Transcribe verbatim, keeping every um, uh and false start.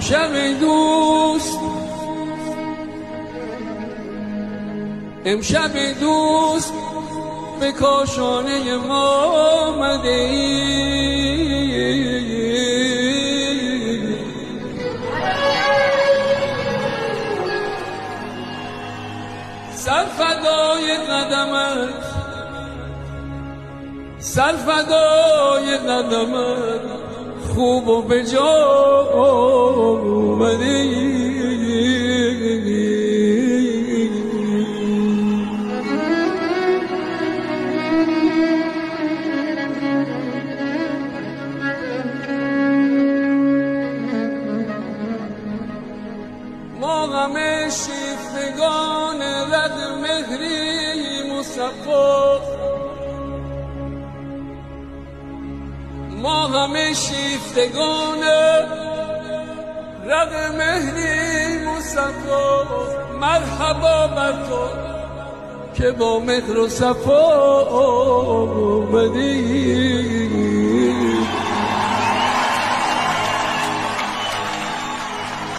امشب ای دوست، امشب ای دوست به کاشانه ما آمده ای. سر فدای قدمت، سر فدای قدمت، خوب و به جا اومدی. ما همه شیفتگان رد مهری مصفا، ما همه شیفتگان رد مهری مصفا. مرحبا بر تو که با مهر و صفا آمدی.